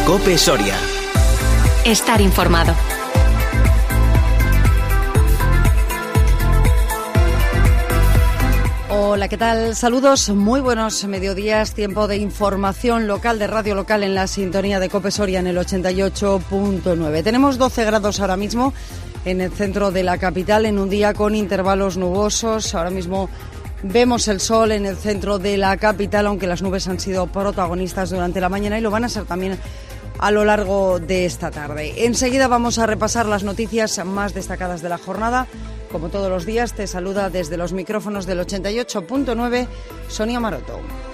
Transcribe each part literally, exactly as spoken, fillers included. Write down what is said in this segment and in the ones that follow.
COPE Soria. Estar informado. Hola, ¿qué tal? Saludos, muy buenos mediodías, tiempo de información local de Radio Local en la sintonía de COPE Soria en el ochenta y ocho punto nueve. Tenemos doce grados ahora mismo en el centro de la capital, en un día con intervalos nubosos. Ahora mismo vemos el sol en el centro de la capital, aunque las nubes han sido protagonistas durante la mañana y lo van a ser también a lo largo de esta tarde. Enseguida vamos a repasar las noticias más destacadas de la jornada. Como todos los días, te saluda desde los micrófonos del ochenta y ocho punto nueve Sonia Maroto.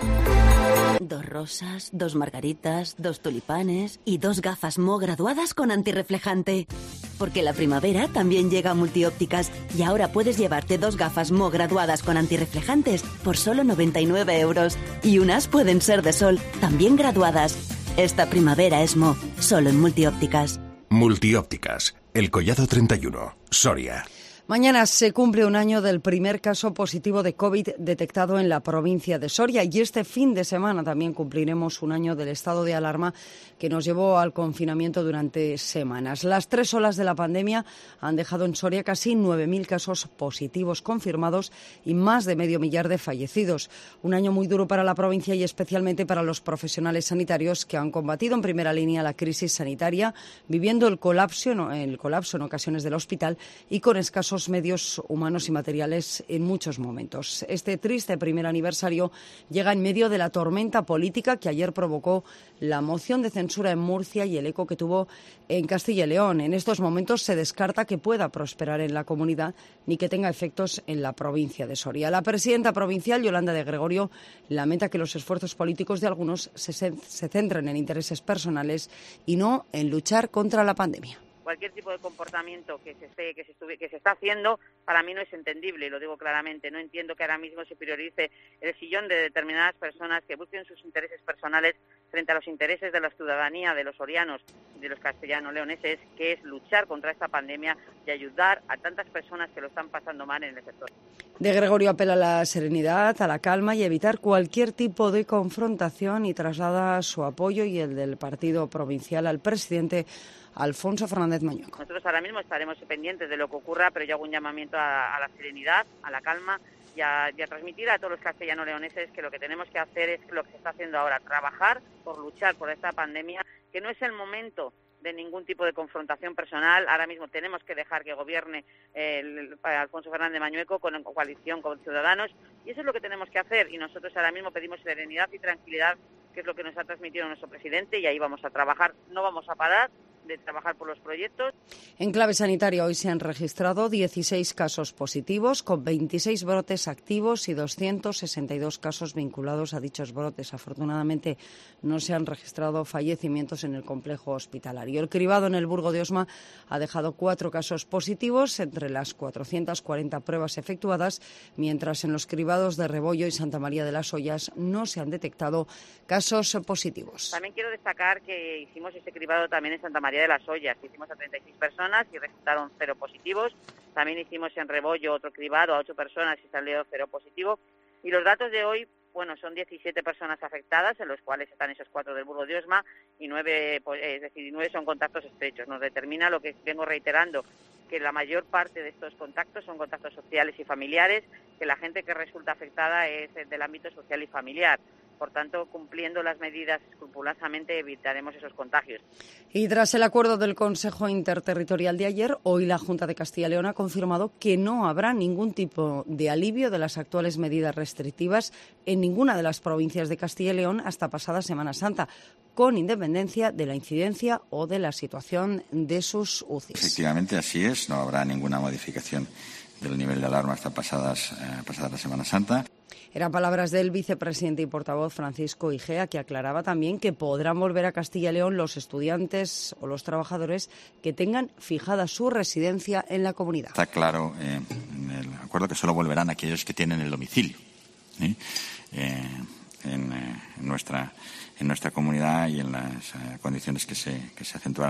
Dos rosas, dos margaritas, dos tulipanes y dos gafas Mo graduadas con antirreflejante. Porque la primavera también llega a Multiópticas y ahora puedes llevarte dos gafas Mo graduadas con antirreflejantes por solo noventa y nueve euros. Y unas pueden ser de sol, también graduadas. Esta primavera es Mo, solo en Multiópticas. Multiópticas, El Collado treinta y uno, Soria. Mañana se cumple un año del primer caso positivo de COVID detectado en la provincia de Soria y este fin de semana también cumpliremos un año del estado de alarma que nos llevó al confinamiento durante semanas. Las tres olas de la pandemia han dejado en Soria casi nueve mil casos positivos confirmados y más de medio millar de fallecidos. Un año muy duro para la provincia y especialmente para los profesionales sanitarios que han combatido en primera línea la crisis sanitaria, viviendo el colapso, el colapso en ocasiones del hospital y con escasos medios humanos y materiales en muchos momentos. Este triste primer aniversario llega en medio de la tormenta política que ayer provocó la moción de censura en Murcia y el eco que tuvo en Castilla y León. En estos momentos se descarta que pueda prosperar en la comunidad ni que tenga efectos en la provincia de Soria. La presidenta provincial, Yolanda de Gregorio, lamenta que los esfuerzos políticos de algunos se, se centren en intereses personales y no en luchar contra la pandemia. Cualquier tipo de comportamiento que se esté, que se estuve, que se está haciendo, para mí no es entendible, y lo digo claramente. No entiendo que ahora mismo se priorice el sillón de determinadas personas que busquen sus intereses personales frente a los intereses de la ciudadanía, de los sorianos, de los castellano-leoneses, que es luchar contra esta pandemia y ayudar a tantas personas que lo están pasando mal en el sector. De Gregorio apela a la serenidad, a la calma y a evitar cualquier tipo de confrontación y traslada su apoyo y el del partido provincial al presidente Alfonso Fernández Mañueco. Nosotros ahora mismo estaremos pendientes de lo que ocurra, pero yo hago un llamamiento a, a la serenidad, a la calma y a, y a transmitir a todos los castellano-leoneses que lo que tenemos que hacer es lo que se está haciendo ahora, trabajar por luchar por esta pandemia, que no es el momento de ningún tipo de confrontación personal. Ahora mismo tenemos que dejar que gobierne eh, el, Alfonso Fernández Mañueco con coalición con Ciudadanos y eso es lo que tenemos que hacer y nosotros ahora mismo pedimos serenidad y tranquilidad, que es lo que nos ha transmitido nuestro presidente y ahí vamos a trabajar, no vamos a parar de trabajar por los proyectos. En clave sanitaria hoy se han registrado dieciséis casos positivos con veintiséis brotes activos y doscientos sesenta y dos casos vinculados a dichos brotes. Afortunadamente no se han registrado fallecimientos en el complejo hospitalario. El cribado en el Burgo de Osma ha dejado cuatro casos positivos entre las cuatrocientas cuarenta pruebas efectuadas, mientras en los cribados de Rebollo y Santa María de las Ollas no se han detectado casos positivos. También quiero destacar que hicimos ese cribado también en Santa María de las Ollas, que hicimos a treinta y seis personas y resultaron cero positivos. También hicimos en Rebollo otro cribado a ocho personas y salió cero positivo. Y los datos de hoy, bueno, son diecisiete personas afectadas, en los cuales están esos cuatro del Burgo de Osma y nueve, es decir, nueve son contactos estrechos. Nos determina lo que vengo reiterando, que la mayor parte de estos contactos son contactos sociales y familiares, que la gente que resulta afectada es del ámbito social y familiar. Por tanto, cumpliendo las medidas escrupulosamente evitaremos esos contagios. Y tras el acuerdo del Consejo Interterritorial de ayer, hoy la Junta de Castilla y León ha confirmado que no habrá ningún tipo de alivio de las actuales medidas restrictivas en ninguna de las provincias de Castilla y León hasta pasada Semana Santa, con independencia de la incidencia o de la situación de sus U C Is. Efectivamente, así es. No habrá ninguna modificación del nivel de alarma hasta pasadas, eh, pasada la Semana Santa. Eran palabras del vicepresidente y portavoz Francisco Igea, que aclaraba también que podrán volver a Castilla y León los estudiantes o los trabajadores que tengan fijada su residencia en la comunidad. Está claro eh, en el acuerdo que solo volverán aquellos que tienen el domicilio ¿eh? Eh, en, eh, en, nuestra, en nuestra comunidad y en las eh, condiciones que se, que se acentuaron.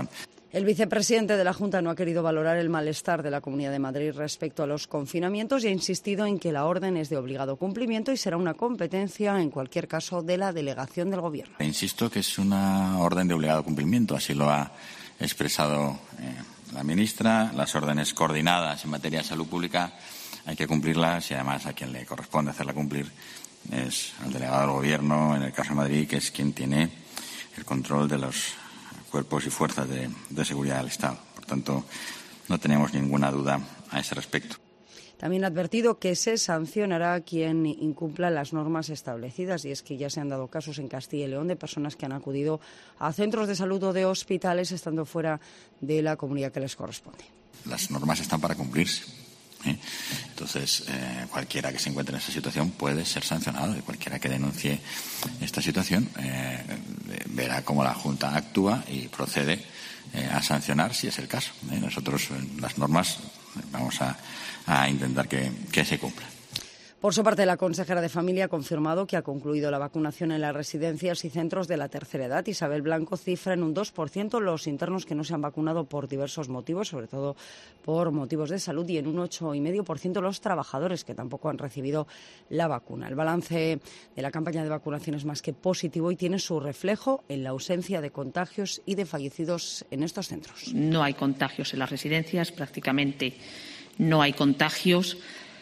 El vicepresidente de la Junta no ha querido valorar el malestar de la Comunidad de Madrid respecto a los confinamientos y ha insistido en que la orden es de obligado cumplimiento y será una competencia, en cualquier caso, de la delegación del Gobierno. Insisto que es una orden de obligado cumplimiento, así lo ha expresado eh, la ministra. Las órdenes coordinadas en materia de salud pública hay que cumplirlas y además a quien le corresponde hacerla cumplir es al delegado del Gobierno, en el caso de Madrid, que es quien tiene el control de los cuerpos y fuerzas de, de seguridad del Estado. Por tanto, no tenemos ninguna duda a ese respecto. También ha advertido que se sancionará a quien incumpla las normas establecidas, y es que ya se han dado casos en Castilla y León de personas que han acudido a centros de salud o de hospitales estando fuera de la comunidad que les corresponde. Las normas están para cumplirse, ¿eh? Entonces, eh, cualquiera que se encuentre en esa situación puede ser sancionado, y cualquiera que denuncie esta situación eh, verá cómo la Junta actúa y procede eh, a sancionar si es el caso, ¿eh? Nosotros, eh, las normas, vamos a, a intentar que, que se cumplan. Por su parte, la consejera de Familia ha confirmado que ha concluido la vacunación en las residencias y centros de la tercera edad. Isabel Blanco cifra en un dos por ciento los internos que no se han vacunado por diversos motivos, sobre todo por motivos de salud, y en un ocho coma cinco por ciento los trabajadores que tampoco han recibido la vacuna. El balance de la campaña de vacunación es más que positivo y tiene su reflejo en la ausencia de contagios y de fallecidos en estos centros. No hay contagios en las residencias, prácticamente no hay contagios.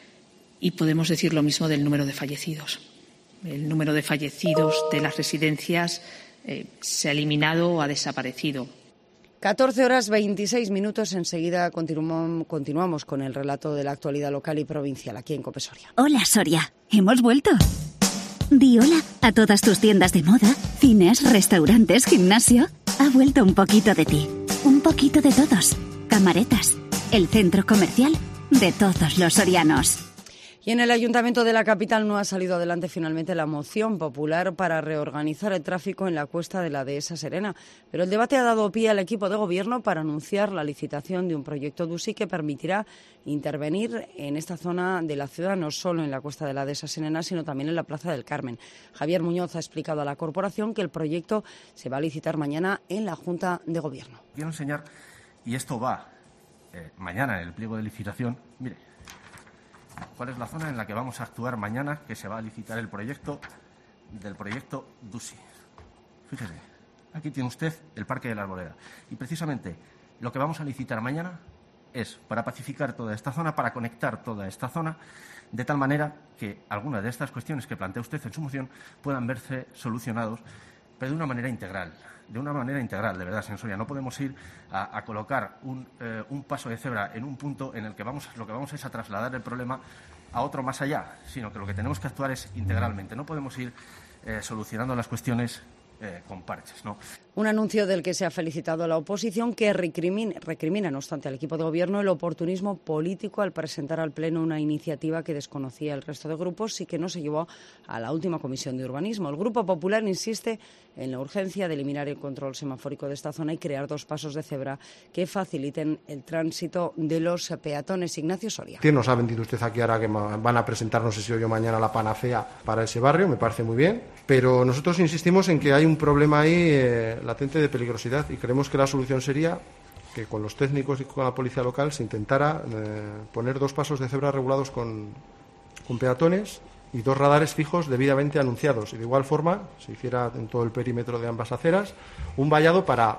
Y podemos decir lo mismo del número de fallecidos. El número de fallecidos de las residencias eh, se ha eliminado o ha desaparecido. catorce horas veintiséis minutos. Enseguida continuamos, continuamos con el relato de la actualidad local y provincial aquí en COPE Soria. Hola, Soria. Hemos vuelto. Di hola a todas tus tiendas de moda, cines, restaurantes, gimnasio. Ha vuelto un poquito de ti. Un poquito de todos. Camaretas. El centro comercial de todos los sorianos. Y en el Ayuntamiento de la capital no ha salido adelante finalmente la moción popular para reorganizar el tráfico en la cuesta de la Dehesa Serena. Pero el debate ha dado pie al equipo de gobierno para anunciar la licitación de un proyecto DUSI que permitirá intervenir en esta zona de la ciudad, no solo en la cuesta de la Dehesa Serena, sino también en la Plaza del Carmen. Javier Muñoz ha explicado a la corporación que el proyecto se va a licitar mañana en la Junta de Gobierno. Quiero enseñar, y esto va eh, mañana en el pliego de licitación, mire, cuál es la zona en la que vamos a actuar mañana, que se va a licitar el proyecto del proyecto DUSI. Fíjese, aquí tiene usted el Parque de la Arboleda. Y precisamente lo que vamos a licitar mañana es para pacificar toda esta zona, para conectar toda esta zona, de tal manera que algunas de estas cuestiones que plantea usted en su moción puedan verse solucionados, pero de una manera integral. De una manera integral, de verdad, señor Soria. No podemos ir a, a colocar un, eh, un paso de cebra en un punto en el que vamos, lo que vamos es a trasladar el problema a otro más allá, sino que lo que tenemos que actuar es integralmente. No podemos ir eh, solucionando las cuestiones eh, con parches, ¿no? Un anuncio del que se ha felicitado la oposición, que recrimina, recrimina, no obstante, al equipo de gobierno el oportunismo político al presentar al Pleno una iniciativa que desconocía el resto de grupos y que no se llevó a la última comisión de urbanismo. El Grupo Popular insiste en la urgencia de eliminar el control semafórico de esta zona y crear dos pasos de cebra que faciliten el tránsito de los peatones. Ignacio Soria. ¿Qué nos ha vendido usted aquí ahora que van a presentar, no sé si hoy o mañana, la panacea para ese barrio? Me parece muy bien, pero nosotros insistimos en que hay un problema ahí eh, latente de peligrosidad y creemos que la solución sería que con los técnicos y con la policía local se intentara eh, poner dos pasos de cebra regulados con, con peatones y dos radares fijos debidamente anunciados, y de igual forma se hiciera en todo el perímetro de ambas aceras un vallado para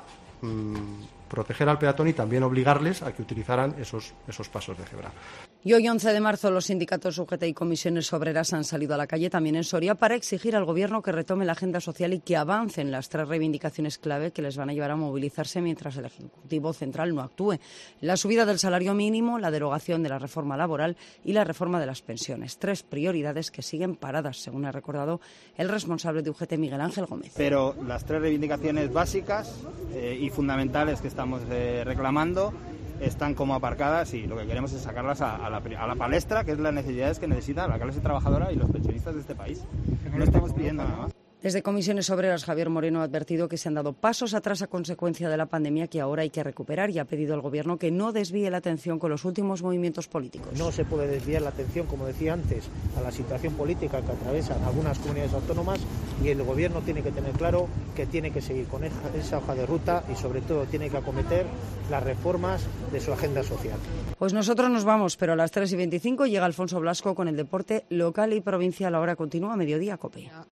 mmm, proteger al peatón y también obligarles a que utilizaran esos, esos pasos de cebra. Y hoy, once de marzo, los sindicatos U G T y comisiones obreras han salido a la calle, también en Soria, para exigir al Gobierno que retome la agenda social y que avance en las tres reivindicaciones clave que les van a llevar a movilizarse mientras el Ejecutivo Central no actúe. La subida del salario mínimo, la derogación de la reforma laboral y la reforma de las pensiones. Tres prioridades que siguen paradas, según ha recordado el responsable de U G T, Miguel Ángel Gómez. Pero las tres reivindicaciones básicas eh, y fundamentales que estamos eh, reclamando están como aparcadas, y lo que queremos es sacarlas a, a, la, a la palestra, que es las necesidades que necesita la clase trabajadora y los pensionistas de este país. No estamos pidiendo nada más. Desde Comisiones Obreras, Javier Moreno ha advertido que se han dado pasos atrás a consecuencia de la pandemia que ahora hay que recuperar y ha pedido al Gobierno que no desvíe la atención con los últimos movimientos políticos. No se puede desviar la atención, como decía antes, a la situación política que atraviesan algunas comunidades autónomas y el Gobierno tiene que tener claro que tiene que seguir con esa hoja de ruta y sobre todo tiene que acometer las reformas de su agenda social. Pues nosotros nos vamos, pero a las tres y veinticinco llega Alfonso Blasco con el deporte local y provincial. Ahora continúa Mediodía COPE.